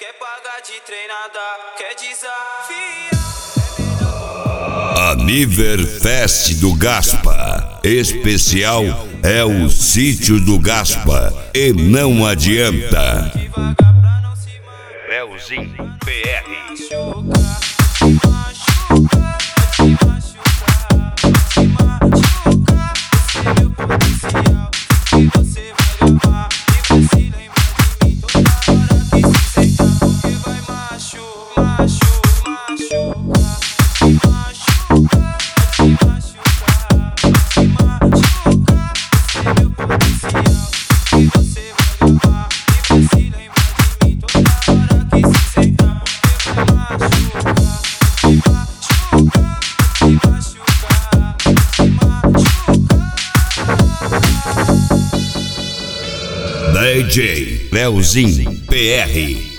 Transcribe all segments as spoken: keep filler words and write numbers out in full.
quer pagar de treinada, quer desafiar. Aniverfest do Gaspa. Especial é o Sítio do Gaspa. E não adianta. Leozinho P R. D J Leozinho P R.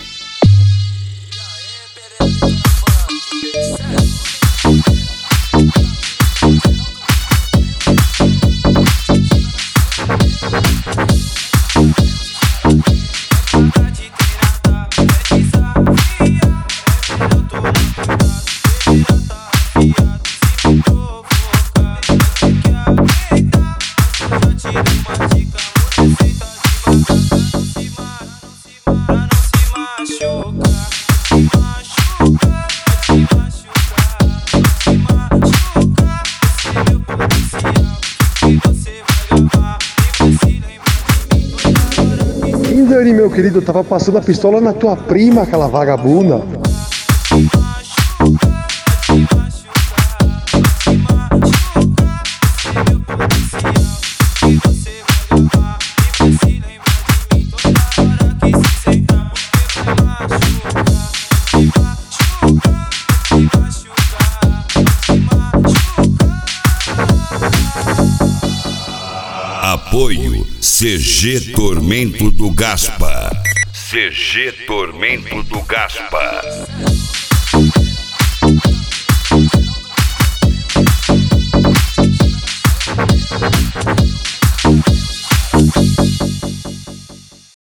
Dani, meu querido, eu tava passando a pistola na tua prima, aquela vagabunda. Apoio C G Tormento do Gaspa. C G Tormento do Gaspa.